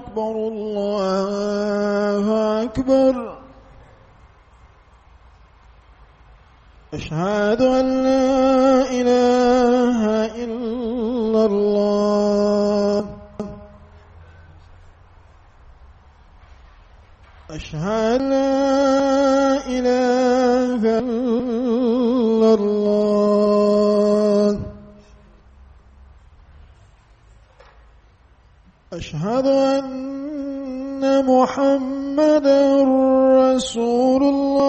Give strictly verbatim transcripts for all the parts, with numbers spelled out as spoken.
أكبر الله أكبر. أشهد أن لا إله إلا الله. أشهد أن لا إله إلا الله. أشهد أن محمدا رسول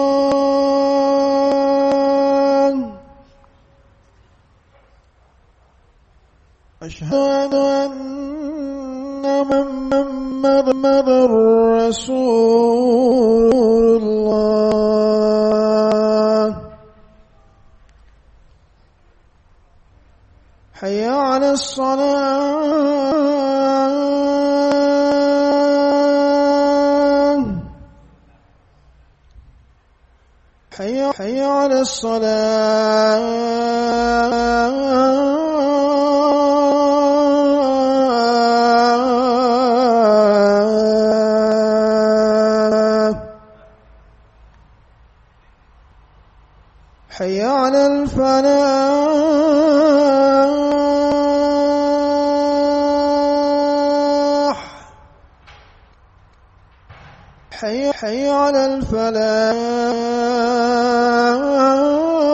الله. أشهد أن محمدا رسول الله. حي على الصلاة. حي حي على الصلاة. حي على الفلاح. حي حي على الفلاح.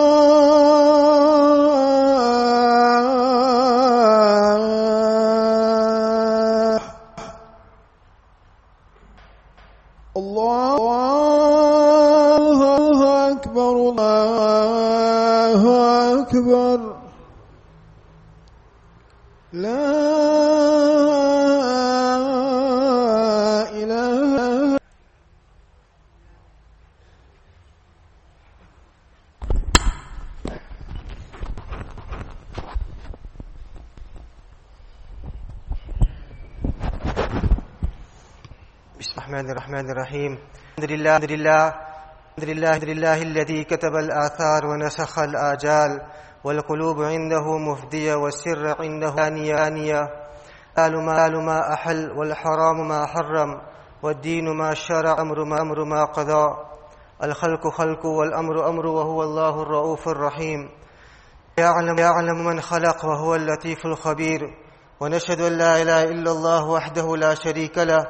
الله أكبر الله أكبر. لا إله. بسم الله الرحمن الرحيم. الحمد لله الحمد لله الحمد لله الحمد لله الذي كتب الآثار ونسخ الآجال، والقلوب عنده مفدية والسر عنده آنية. آل ما أحل والحرام ما حرم والدين ما شرع، أمر ما أمر ما قضى. الخلق خلق والأمر أمر، وهو الله الرؤوف الرحيم. يعلم يعلم من خلق وهو اللطيف الخبير. ونشهد أن لا إله إلا الله وحده لا شريك له،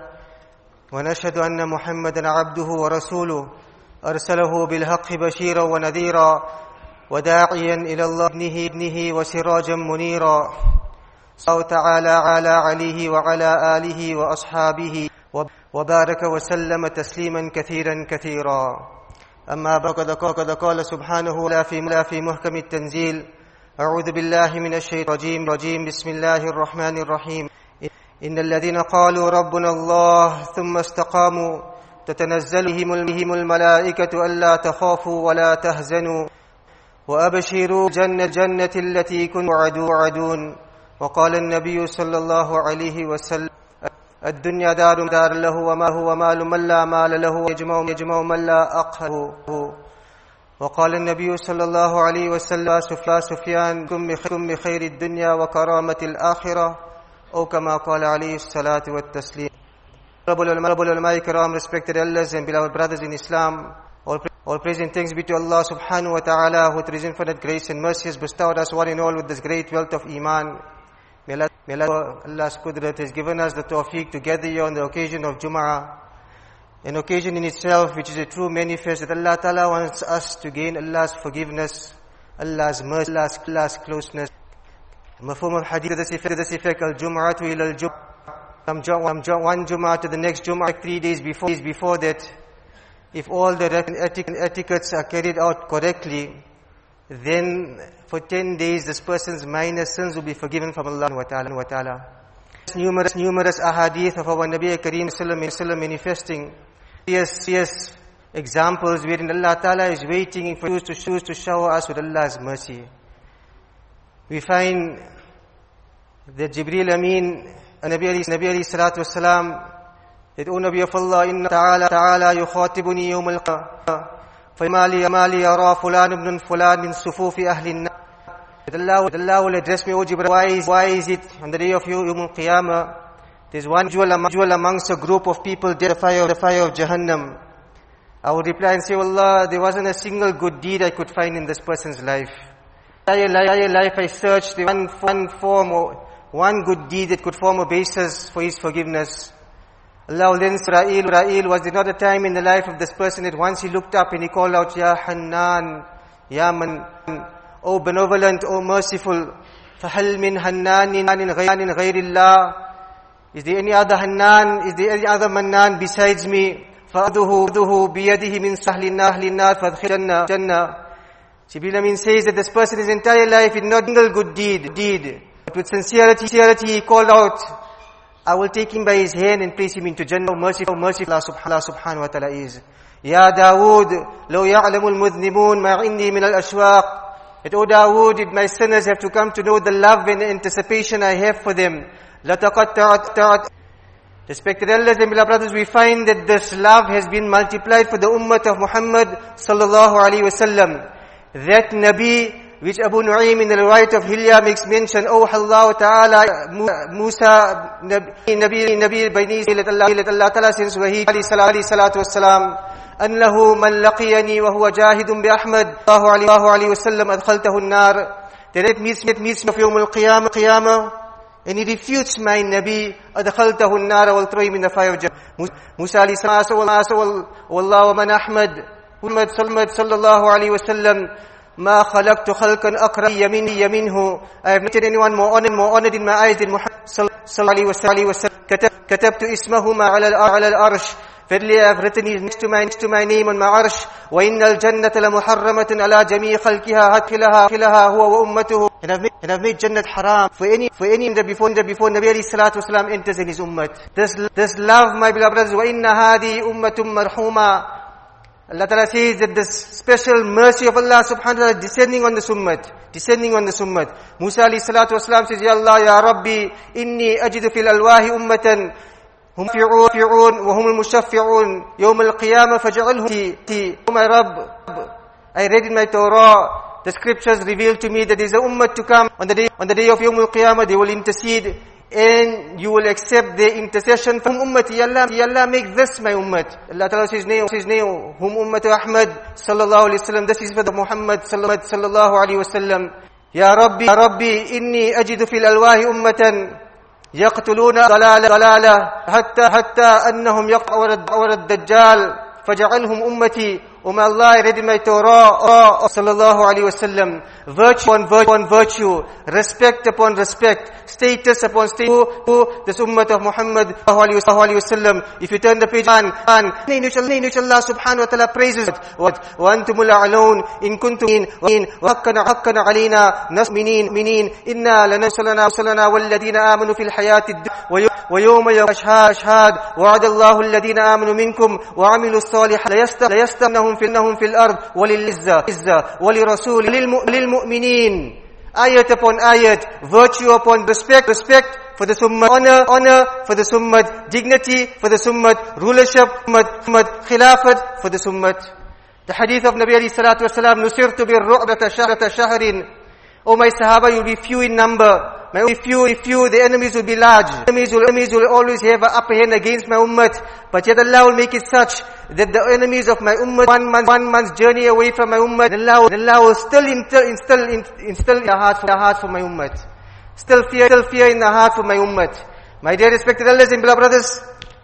ونشهد أن محمدا عبده ورسوله، أرسله بالحق بشيرا ونذيرا وداعيا إلى الله ابنه ابنه وسراجا منيرا. صلى الله تعالى على عليه وعلى آله وأصحابه وبارك وسلم تسليما كثيرا كثيرا. أما بعد، قد قال سبحانه لا في محكم التنزيل: أعوذ بالله من الشيطان الرجيم. بسم الله الرحمن الرحيم. إن الذين قالوا ربنا الله ثم استقاموا تتنزل بهم الملائكة ألا تخافوا ولا تهزنوا وأبشروا جنة جنة التي كنتم توعدون. وقال النبي صلى الله عليه وسلم: الدنيا دار دار له وما هو مال من لا مال له، يجمع يجمع من لا أقهر. وقال النبي صلى الله عليه وسلم: سفيان كن بخير الدنيا وكرامة الآخرة، أو كما قال عليه الصلاة والتسليم. Honorable ulama kiram, respected elders and beloved brothers in Islam, all, all praise and thanks be to Allah subhanahu wa ta'ala, who through His infinite grace and mercy has bestowed us one and all with this great wealth of Iman. May Allah, may Allah, Allah's Qudrat has given us the tawfiq to gather here on the occasion of Jum'ah, an occasion in itself which is a true manifest that Allah ta'ala wants us to gain Allah's forgiveness, Allah's mercy, Allah's, Allah's closeness. Mafhum of hadith to this effect: al-Jum'atu ila al-Jum'ah. From one Jum'ah to the next Jum'ah, three days before, before that, if all the etiquettes are carried out correctly, then for ten days this person's minor sins will be forgiven from Allah wa ta'ala. Numerous, numerous ahadith of our Nabi Kareem sallallahu alaihi wasallam manifesting yes, yes, examples wherein Allah ta'ala is waiting for you to choose to shower us with Allah's mercy. We find that Jibreel Amin, Nabi alayhi salatu wasalam, يدعو النبي فالله إن تعالى تعالى يخاطبني يوم القيامة فما لي ما لي يرى فلان ابن فلان من صفوف أهل النار. Allah will address me, O Jibreel, why is, why is it on the day of Yawm al-Qiyamah there's one jewel amongst a group of people, the fire, the fire of Jahannam. I would reply and say, Allah, there wasn't a single good deed I could find in this person's life. Entire life, life I searched, the one, one form or one good deed that could form a basis for his forgiveness. Allah will then say, Ra'il, Ra'il, was there not a time in the life of this person that once he looked up and he called out, Ya Hannan, Ya Man, O benevolent, O merciful, فَهَلْ مِنْ حَنَّانٍ غَيْرِ اللَّهِ, is there any other Hannan, is there any other Mannan besides me? فَأَذُهُ بِيَدِهِ مِنْ سَهْلِ النَّارِ فَأَدْخِلْ جَنَّةً. Jibreel Amin says that this person his entire life did not single good deed, deed. But with sincerity, sincerity he called out, I will take him by his hand and place him into Jannah. Merciful, merciful Allah subhanahu wa ta'ala is. Ya Dawood, لو يعلم المذنبون ما عندي من الأشواق. That, O Dawood, did my sinners have to come to know the love and the anticipation I have for them. لَتَقَطَّعَتْ. Respected elders and beloved brothers, we find that this love has been multiplied for the ummah of Muhammad sallallahu alaihi wasallam. That Nabi, which Abu Nu'aym in the riwayat of Hilya makes mention, Oh Allah Ta'ala, Musa, Nabi, Nabi, Baini, let Allah, let Allah Ta'ala since Wahid, alayhi salatu wassalam, أنه من لقيني وهو جاهد بأحمد الله عليه وسلم أدخلته النار. That it meets, it meets me of يوم القيامة, قيامة, and he refutes my Nabi, أدخلته النار, I will throw him in the fire of Jannah. Musa alayhi salatu والله ومن أحمد, Muhammad sallallahu alayhi wasallam, ما خلقت خلقا أقرب يميني منه. I have not met anyone more honored, more honored in my eyes than Muhammad sallallahu alayhi wasallam. كتبت اسمهما على الأرش. Verily I have written his next to my, next to my name on my arsh. وَإِنَّ الْجَنَّةَ لَمُحَرَّمَةٌ عَلَى جَمِيعِ خَلْقِهَا هَتْخِلَهَا خِلَهَا هُوَ وَأُمَّتُهُ. And I've made, and I've made Jannat haram for any, for any that before, that before Nabi alayhi salatu wasalam enters in his ummah. This, this love, my beloved brothers, وَإِنَّ هَذِي أُمَّةٌ مَرْحُومَةٌ. Allah Ta'ala says that this special mercy of Allah subhanahu wa ta'ala descending on the ummah, descending on the ummah. Musa alayhi salatu wasalam says, Ya Allah, Ya Rabbi, inni ajidu fil alwahi ummatan, هم فيعون وهم المشفعون يوم القيامة فجعلهم تي. Oh my Rabb, I read in my Torah, the scriptures reveal to me that there is a ummah to come on the day, on the day of Yawm al-Qiyamah, they will intercede and you will accept their intercession from ummati. Ya Allah, Ya Allah, make this my ummah. Allah Ta'ala says, nay, says, nay, hum ummatu Ahmad sallallahu alayhi wa sallam, this is for the Muhammad sallallahu alayhi wa sallam. Ya Rabbi, Ya Rabbi, inni ajidu fil alwahi ummatan يقتلون ضلالة ضلالة حتى حتى أنهم يقعون الدجال فجعلهم أمتي. O my Allah, I read in my Torah, sallallahu alayhi wasallam, virtue upon virtue, upon virtue, respect upon respect, status upon status, to this ummah of Muhammad sallallahu alayhi wasallam. If you turn the page, and in which Allah subhanahu wa ta'ala praises what وَأَنْتُمُ الْأَعْلَوْنَ إِن كُنْتُمْ مُؤْمِنِينَ وَحَقًّا عَلَيْنَا نَصْرُ الْمُؤْمِنِينَ إِنَّا لَنَنصُرَ وَالَّذِينَ آمَنُوا فِي الْحَيَاةِ الدُّنْيَا وَيَوْمَ يَشْهَدُ وَعَدَ اللَّهُ الَّذِينَ آمَنُوا مِنكُمْ وَعَمِلُوا الصَّالِحَاتِ لَيَسْتَخْلِفَنَّهُمْ فِي الْأَرْضِ وَلِلْعِزَّةِ وَلِرَسُولِهِ وَلِلْمُؤْمِنِينَ. Ayat upon ayat, virtue upon respect, respect for the ummah, honor, honor for the ummah, dignity for the ummah, rulership, ummah, khilafat for the ummah. The hadith of Nabi alayhi salatu wasalam, نُصِرْتُ بِالرُّعْبَةَ شَهْرَةَ شَهْرٍ. O my Sahaba, you'll be few in number. My only few, if few, the enemies will be large. Enemies will, enemies will always have an upper hand against my ummah. But yet Allah will make it such that the enemies of my ummah, one month, one month's journey away from my ummah, Allah, Allah will still instill, instill, instill in the heart, for the heart for my ummah. Still fear, still fear in the heart for my ummah. My dear respected elders and beloved brothers,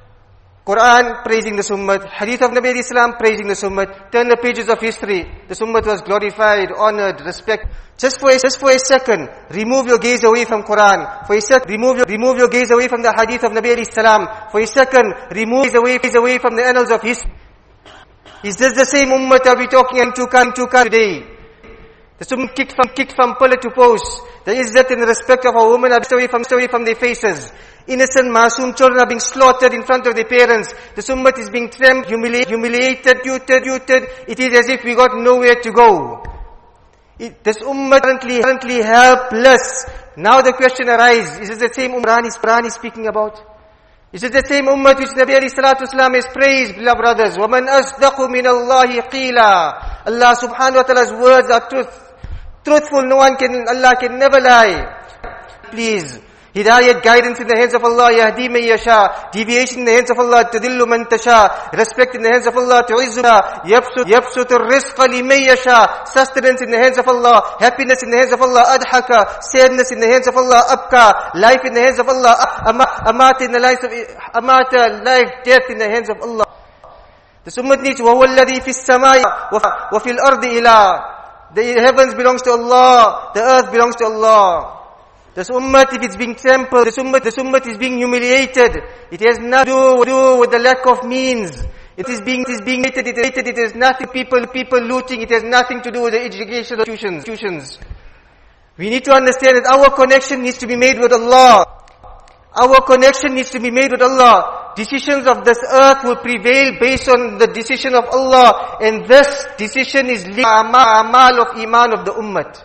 Quran praising the ummah, Hadith of Nabi Islam praising the ummah. Turn the pages of history. The ummah was glorified, honored, respect. Just for a, just for a second, remove your gaze away from Quran. For a second, remove your, remove your gaze away from the Hadith of Nabi Islam. For a second, remove your gaze away, gaze away from the annals of history. Is this the same ummah that we're talking into today? The ummah kicked from, kicked from pillar to post. The izzat and the respect of our women are away from, away from their faces. Innocent masoom children are being slaughtered in front of their parents. The ummah is being trampled, humiliated, humiliated, tutored, tutored. It is as if we got nowhere to go. It, this ummah currently, currently helpless. Now the question arises, is it the same ummah Quran is speaking about? Is it the same ummah which Nabi alayhi salatu wasalam has praised, beloved brothers? وَمَنْ أَصْدَقُ مِنَ اللَّهِ قِيلًا. Allah subhanahu wa ta'ala's words are truth, truthful. No one can, Allah can never lie. Please, Hidayat, guidance in the hands of Allah, yahdi man yasha. Deviation in the hands of Allah, tudillu man tasha. Respect in the hands of Allah, tu'izzuha. Yabsut, yabsutu rizqa liman yasha. Sustenance in the hands of Allah. Happiness in the hands of Allah, adhaka. Sadness in the hands of Allah, abka. Life in the hands of Allah, amata in the life of, amata, life, death in the hands of Allah. This ummah needs, وَهُوَ الَّذِي فِي السَّمَاءِ وَفِي الْأَرْضِ إِلَىٰ. The heavens belongs to Allah, the earth belongs to Allah. This ummah, if it's being trampled, this ummah, this ummah is being humiliated. It has nothing to do with the lack of means. It is being, it is being hated, it is hated, it has nothing, people, people looting, it has nothing to do with the education of institutions. We need to understand that our connection needs to be made with Allah. Our connection needs to be made with Allah. Decisions of this earth will prevail based on the decision of Allah. And this decision is amal of iman of the ummah.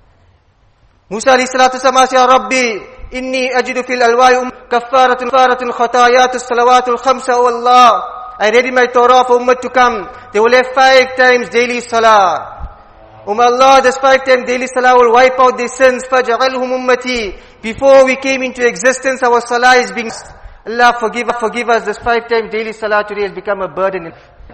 Musa alayhi salatu wasalam asked, Ya Rabbi, inni ajidu fil alwai um kaffaratun faratun khatayatus salawatul khamsa, O Allah. I read in my Torah for ummah to come. They will have five times daily salah. Um Allah, this five times daily salah will wipe out their sins. Faj'alhum ummati. Before we came into existence, our salah is being... Allah forgive, forgive us. This five times daily salah today has become a burden.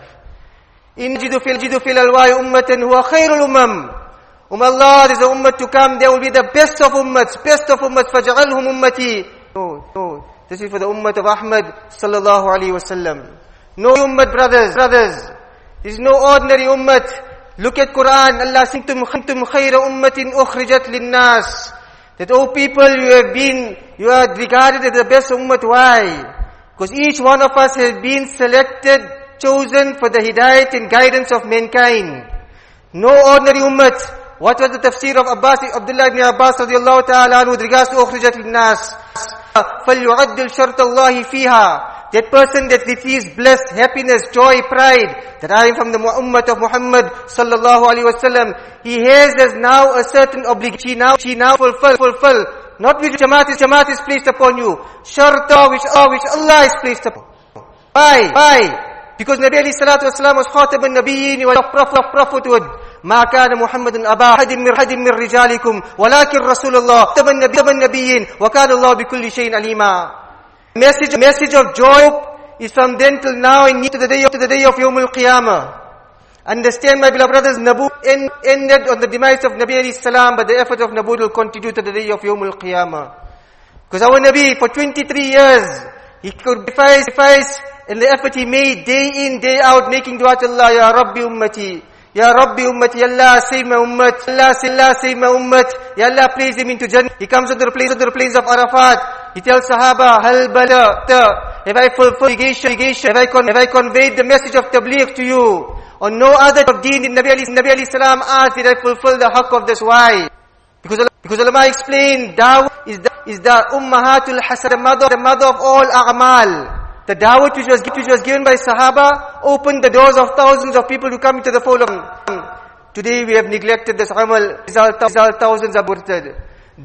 In jidu fil jidu fil alwai ummatan huwa khairul ummam. Um Allah, there's a ummah to come. There will be the best of ummats, best of ummats. Faj'alhum ummati. No, no. This is for the ummah of Ahmad sallallahu alaihi wasallam. No ummah, brothers, brothers. This is no ordinary ummah. Look at Quran. Allah says, "Kuntum khayra ummatin ukhrijat lin-nas." That, oh people, you have been, you are regarded as the best ummah. Why? Because each one of us has been selected, chosen for the hidayat and guidance of mankind. No ordinary ummah. What was the tafsir of Abbas, Abdullah ibn Abbas radiallahu ta'ala with regards to ukhrijat lin-nas? فَلْيُعَدِّلْ شَرْطَ اللَّهِ فِيهَا. That person that receives bliss, happiness, joy, pride, that I am from the ummah of Muhammad sallallahu alaihi wasallam, he has as now a certain obligation. Now, she now fulfill, fulfill. Not which jamaat is, jamaat is placed upon you. Sharta, which, oh, which Allah is placed upon. Why? Why? Because Nabi alayhi salatu wasalam was khatab al-nabiyyin, he was a prophet of prophethood. ما كان محمد أبا أحد من أحد من رجالكم ولكن رسول الله خاتم النبيين وكان الله بكل شيء عليما. Message, message of joy is from then till now and to the day of to the day of Yawm al-Qiyamah. Understand, my beloved brothers, Nabut end, ended on the demise of Nabi alayhi salam, but the effort of Nabut will continue to the day of Yawm al-Qiyamah. Because our Nabi, for twenty-three years, he could sacrifice in the effort he made day in, day out, making dua to Allah, Ya Rabbi ummati. Ya Rabbi ummati, Ya Allah save my ummat, Allah save my ummat, Ya Allah praise him into Jannah. He comes to the place, to the place of Arafat. He tells Sahaba, Hal bala, have I fulfilled obligation, have I, con- have I conveyed the message of tabligh to you? On no other of deen did Nabi alayhi, Nabi alayhi salam asked, did I fulfill the haqq of this? Why? Because, because ulama explained, dawah is the, is the ummahatul hasan, the mother, the mother of all a'mal. The dawah which was, which was given by Sahaba opened the doors of thousands of people to come into the fold of Islam. Today we have neglected this amal, result, result thousands are aborted.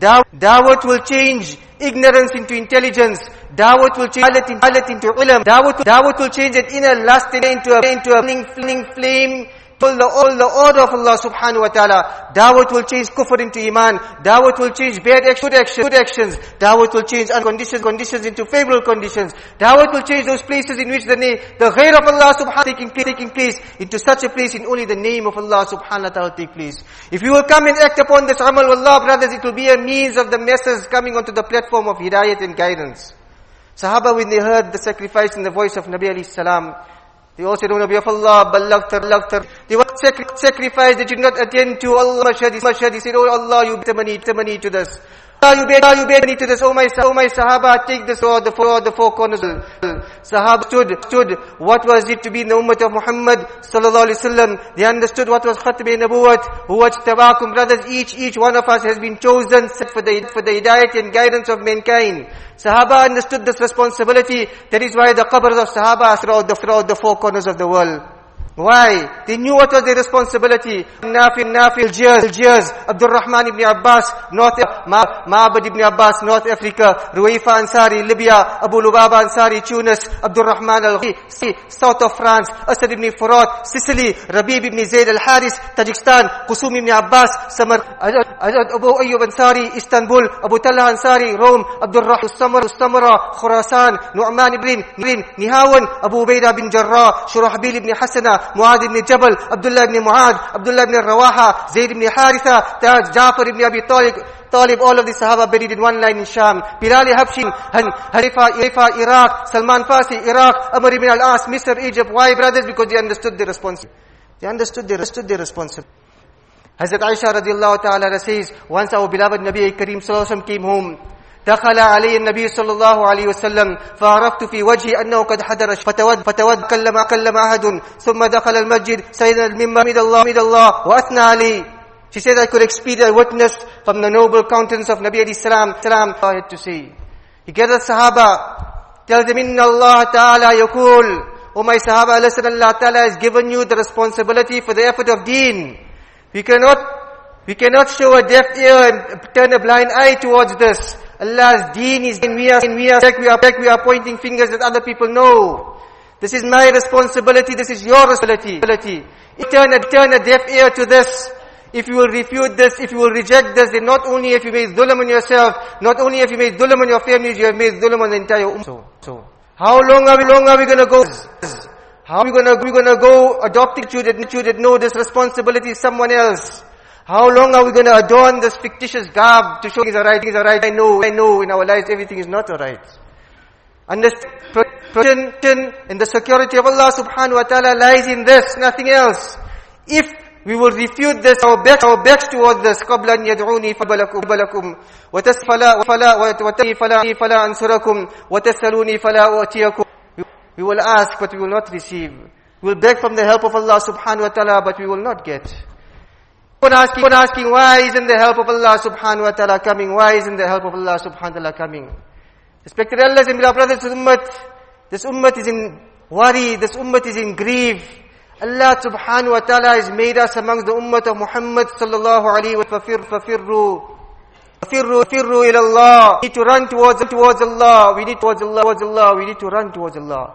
Dawah will change ignorance into intelligence. Dawah will change alat into ilm. Dawah will change an inner lust into a, into a flaming, flaming flame. All the, all the order of Allah subhanahu wa ta'ala. Dawah will change kufr into iman. Dawah will change bad actions, good actions, good actions. Dawah will change unconditioned conditions into favorable conditions. Dawah will change those places in which the name, the ghair of Allah subhanahu wa ta'ala taking, taking place into such a place in only the name of Allah subhanahu wa ta'ala take place. If you will come and act upon this amal, wallah brothers, it will be a means of the masses coming onto the platform of hidayat and guidance. Sahaba, when they heard the sacrifice in the voice of Nabi alayhi salam, they all said, O Nabi of Allah, ballagtar, ballagtar. They were sacri- sacrifice, they did not attend to Allah. Mashhad, he said, Oh Allah, you bet money, money to this. Allah, you bet, you bet money to this. Oh my, oh my Sahaba, take this or the four, the four corners. Sahaba stood, stood. What was it to be in the ummah of Muhammad sallallahu alaihi wasallam? They understood what was khatmi nabuwat, huwa tabakum. Brothers, each, each one of us has been chosen for the, for the hidayat and guidance of mankind. Sahaba understood this responsibility. That is why the qabrs of Sahaba are throughout the, throughout the four corners of the world. Why? They knew what was their responsibility. Nafi, Nafi, Algiers, Algiers, Abdul Rahman ibn Abbas, North, Ma, Ma'bad ibn Abbas, North Africa, Ruwaifa Ansari, Libya, Abu Lubaba Ansari, Tunis, Abdul Rahman al-Ghi, South of France, Asad ibn Furat, Sicily, Rabib ibn Zayd al-Haris, Tajikistan, Qusum ibn Abbas, Samar, Abu Ayyub Ansari, Istanbul, Abu Talha Ansari, Rome, Abdul Rahman, Samar, Samara, Khurasan, Nu'man ibn, ibn Nihawan, Abu Ubaidah bin Jarrah, Shurahbil ibn Hasana, Muad ibn Jabal, Abdullah ibn Muad, Abdullah ibn Rawaha, Zayd ibn Haritha, Taj, Jafar ibn Abi Talib, Talib, all of the Sahaba buried in one line in Sham. Bilal Habshi, Harifa, Harifa, Iraq, Salman Farsi, Iraq, Amr ibn al-As, Misr, Egypt. Why, brothers? Because they understood the responsibility. They understood the, understood the responsibility. Hazrat Aisha radiallahu ta'ala says, once our beloved Nabi Kareem sallallahu alayhi wa sallam came home, دخل علي النبي صلى الله عليه وسلم فعرفت في وجهي أنه قد حضر فتود فتود كلم كلم أحد ثم دخل المسجد سيدنا المنبر حمد الله حمد الله وأثنى عليه. She said I could experience a witness from the noble countenance of Nabi alayhi salam. Salam I had to say. He gathered Sahaba, tells them, Inna Allah Ta'ala yakul. O my Sahaba, listen, Allah Ta'ala has given you the responsibility for the effort of deen. We cannot, we cannot show a deaf ear and turn a blind eye towards this. Allah's deen is in we are, in we are, we are, we are pointing fingers at other people. No. This is my responsibility. This is your responsibility. Turn a, turn a deaf ear to this. If you will refute this, if you will reject this, then not only have you made dhulm on yourself, not only have you made dhulm on your families, you have made dhulm on the entire ummah. So, so, how long are we, long are we gonna go? How are we gonna, we gonna go adopting you that, you that know this responsibility is someone else? How long are we going to adorn this fictitious garb to show things are right, things are right? I know, I know in our lives everything is not alright. Understand, protection and the security of Allah subhanahu wa ta'ala lies in this, nothing else. If we will refute this, our backs, our backs towards this, قَبْلَ أَنْ يَدْعُونِي فَبَلَكُمْ وَتَسْفَلَا فَلَا وَتَتَّقِي فَلَا فَلَا أَنْصُرَكُمْ وَتَسْأَلُونِي فَلَا أُعْتِيَكُمْ. We will ask, but we will not receive. We will beg from the help of Allah subhanahu wa ta'ala, but we will not get. Keep asking, keep asking, why isn't the help of Allah subhanahu wa ta'ala coming? Why isn't the help of Allah subhanahu wa ta'ala coming? Respected elders and beloved brothers, this ummah, this ummah is in worry, this ummah is in grief. Allah subhanahu wa ta'ala has made us amongst the ummah of Muhammad sallallahu alayhi wa sallam. Fafirru, fafirru, fafirru ila Allah. We need to run towards, towards Allah. We need towards Allah, towards Allah. We need to run towards Allah.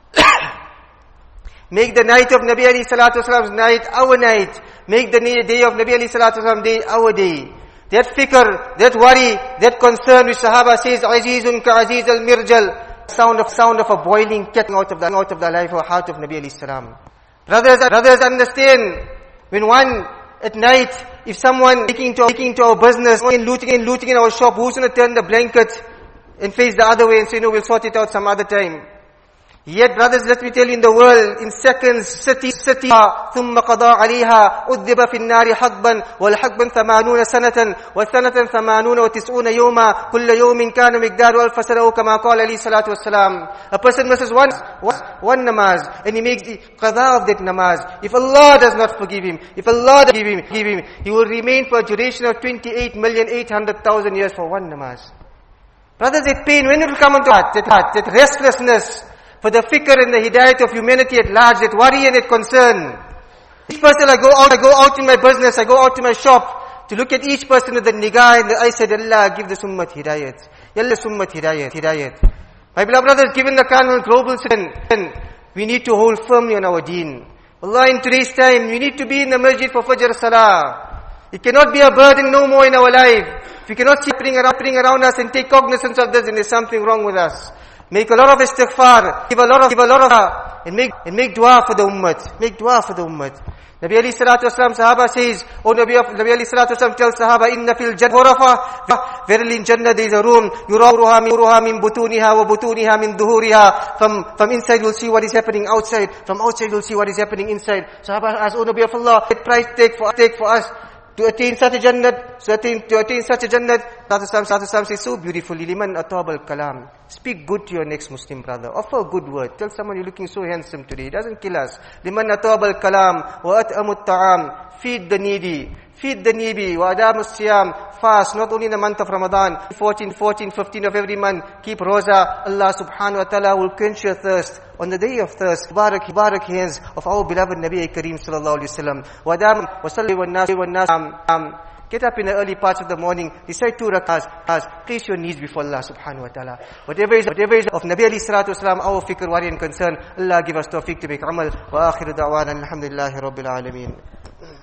Make the night of Nabi alayhi salatu wasalam's night our night. Make the day of Nabi alayhi salatu wasalam day our day. That fikr, that worry, that concern which Sahaba says, Azizun ka Aziz al-Mirjal. Sound of, sound of a boiling kettle out of the, out of the life or heart of Nabi alayhi salam. Brothers, brothers understand, when one, at night, if someone taking to, taking to our business, and looting and looting in our shop, who's going to turn the blanket and face the other way and say, no, we'll sort it out some other time? Yet, brothers, let me tell you, in the world, in seconds, city, city, ثُمَّ قَضَى عَلَيْهَا أُذِّبَ فِي النَّارِ حَقْبًا وَالْحَقْبًا ثَمَانُونَ سَنَةً وَسَنَةً ثَمَانُونَ وَتِسْعُونَ يَوْمًا كُلَّ يَوْمٍ كَانَ مِقْدَارُ أَلْفَ سَنَةٍ كَمَا قَالَ عَلَيْهِ الصَّلَاةُ وَالسَّلَامُ. A person misses one, one namaz, and he makes the qadha of that namaz. If Allah does not forgive him, if Allah does not give him, give him, he will remain for a duration of twenty-eight million eight hundred thousand years for one namaz. Brothers, that pain, when it will come into heart, that heart, that restlessness, for the fikr and the hidayat of humanity at large, that worry and that concern. Each person I go out, I go out in my business, I go out to my shop, to look at each person with the nigah and the eye, said, Allah, give the ummah hidayat. Allah, ummah hidayat, hidayat. My beloved brothers, given the current global situation, we need to hold firmly on our deen. Allah, in today's time, we need to be in the masjid for Fajr Salah. It cannot be a burden no more in our life. If we cannot see it around, around us and take cognizance of this, then there's something wrong with us. Make a lot of istighfar, give a lot of, give a lot of, and make, and make dua for the ummah. Make dua for the ummah. Nabi alayhi salatu wasalam, Sahaba says, oh Nabi, Nabi alayhi salatu wasalam tells Sahaba, Inna fil jannah, verily in Jannah there is a room, yurawruha min, yurawruha min butuniha wa butuniha min duhuriha. From, from inside you'll see what is happening outside, from outside you'll see what is happening inside. Sahaba ask, oh Nabi of Allah, what price take for, take for us to attain such a Jannat, to attain, to attain such a Jannat? Sallallahu says so beautifully, liman atab al-kalam. Speak good to your next Muslim brother. Offer a good word. Tell someone you're looking so handsome today. It doesn't kill us. Liman atab al-kalam wa at'amu at-ta'am. Feed the needy. feed the needy, wa adam as-siyam, fast, not only in the month of Ramadan, fourteen, fourteen, fifteen of every month, keep roza, Allah subhanahu wa ta'ala will quench your thirst. On the day of thirst, Mubarak, Mubarak hands of our beloved Nabi Kareem sallallahu alayhi wa sallam. Wa adam, wa salli wa nas, wa nas, um, um, get up in the early parts of the morning, recite two rakahs, place your needs before Allah subhanahu wa ta'ala. Whatever is, whatever is of Nabi alayhi salatu wasalam, our fikr, worry and concern, Allah give us tawfiq to make amal. Wa akhiru da'wana, alhamdulillahi rabbil alameen.